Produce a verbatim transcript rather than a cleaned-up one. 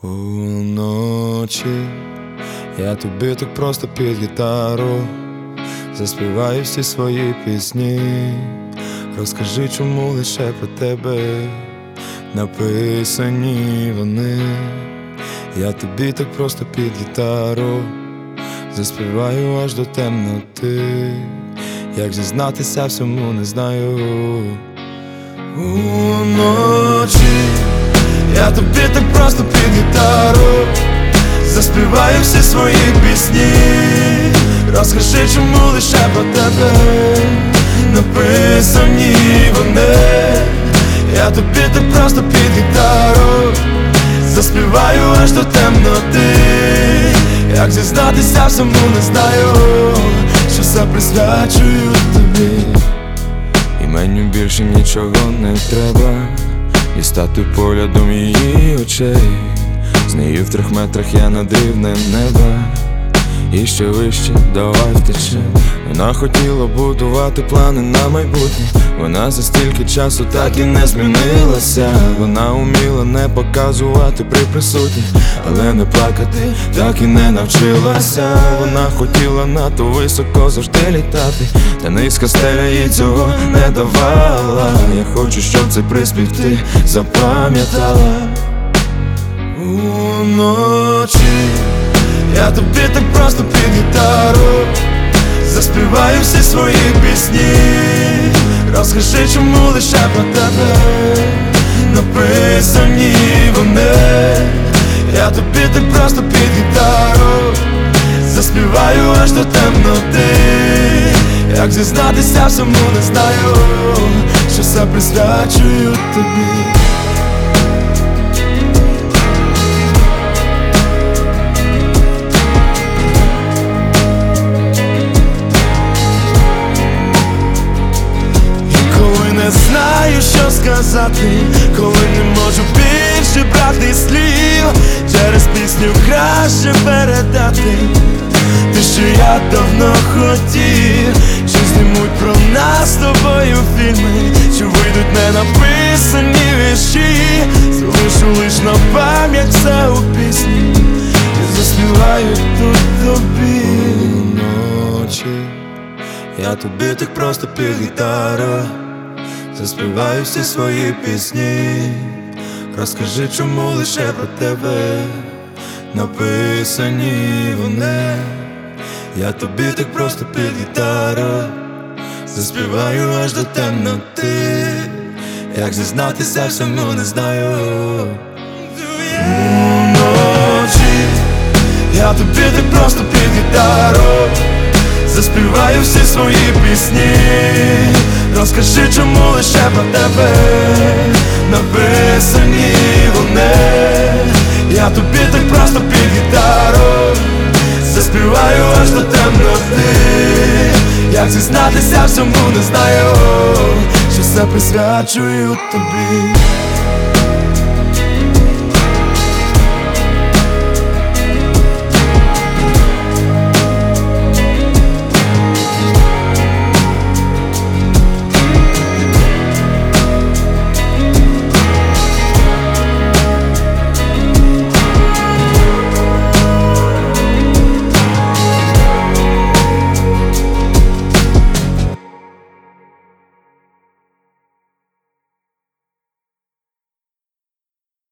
Уночі я тобі так просто під гітару заспіваю всі свої пісні. Розкажи, чому лише про тебе написані вони. Я тобі так просто під гітару заспіваю аж до темноти. Як зізнатися всьому не знаю. Уночі я тобі так просто під гітару заспіваю всі свої пісні. Розкажи, чому лише про тебе написані вони. Я тобі так просто під гітару заспіваю аж до темноти. Як зізнатися всьому не знаю, що все присвячую тобі. І мені більше нічого не треба, і стати поглядом її очей. З нею в трьох метрах я над рівнем неба, і ще вище, давай втече. Вона хотіла будувати плани на майбутнє. Вона за стільки часу так і не змінилася. Вона уміла не показувати при присутніх, але не плакати так і не навчилася. Вона хотіла надто високо завжди літати, та низька стеля їй цього не давала. Я хочу, щоб цей приспів ти запам'ятала. Уночі я тобі так просто під гітару заспіваю всі свої пісні. Розкажи, чому лише про тебе написані вони. Я тобі так просто під гітару заспіваю аж до темноти. Як зізнатися всьому не знаю, що все присвячую тобі. Не знаю, що сказати, коли не можу більше брати слів. Через пісню краще передати те, що я давно хотів. Що знімуть про нас з тобою фільми, що вийдуть не написані вірші. Залишу лиш на пам'ять все у пісні і заспіваю тут тобі. Вночі я тобі так просто під гітару заспіваю всі свої пісні. Розкажи, чому лише про тебе написані вони. Я тобі так просто під гітару заспіваю аж до темноти. Як зізнатися всьому не знаю. Уночі я тобі так просто під гітару заспіваю всі свої пісні. Розкажи, чому лише про тебе написані вони. Я тобі так просто під гітару заспіваю аж до темноти. Як зізнатися всьому не знаю, що все присвячую тобі.